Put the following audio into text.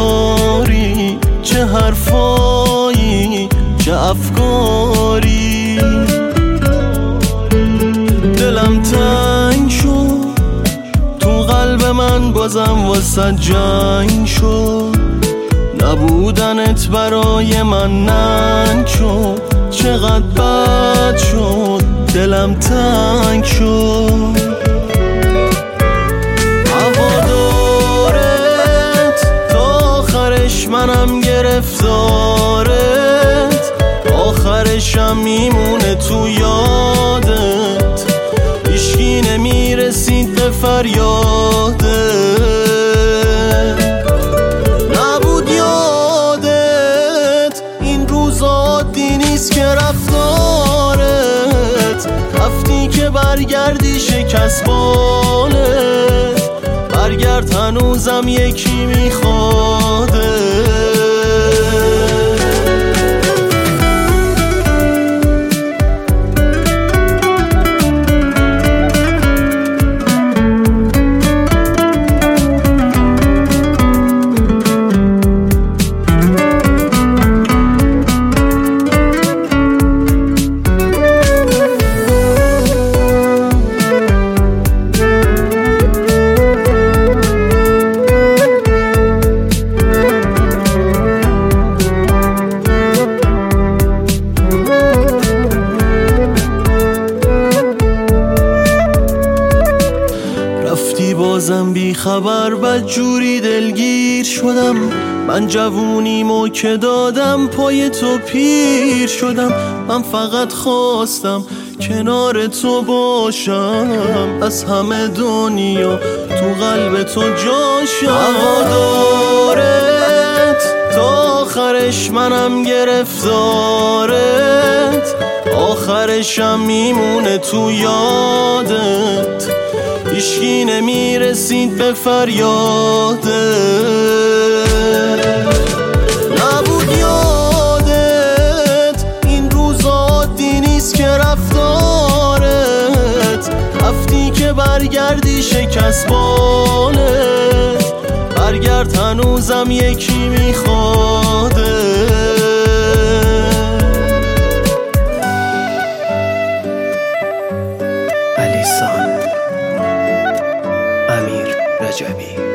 داری، چه حرفایی، چه افکاری. دلم تنگ شد، تو قلب من بازم واسه جنگ شد. نبودنت برای من ننگ شد، چقدر بد شد، دلم تنگ شد. هوادارت تا آخرش منم گرفتارت، آخرشم میمونه تو یادت، هیچکی نمیرسید به فریادت. نبود یادت این روزا عادی نیست که رفتارت، رفتی که برگردی شکست بالت، برگرد هنوزم یکی میخواده. بازم بی خبر بدجوری دلگیر شدم، من جوونیمو که دادم پای تو پیر شدم. من فقط خواستم کنار تو باشم، از همه دنیا تو قلب تو جاشم. هوادارت تا آخرش منم گرفتارت، آخرشم میمونه تو یادت، هیچکی نمیرسید به فریادت. نبود یادت این روزا عادی نیست که رفتارت، رفتی که برگردی شکست بالت، برگرد هنوزم یکی میخواده. علیسان امیر رجبی.